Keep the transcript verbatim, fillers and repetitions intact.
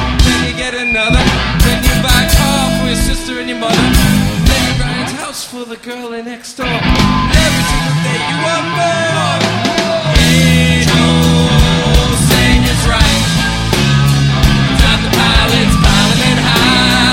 then you get another, then you buy a car for your sister and your mother, then you rent a house for the girl next door. Every single day you want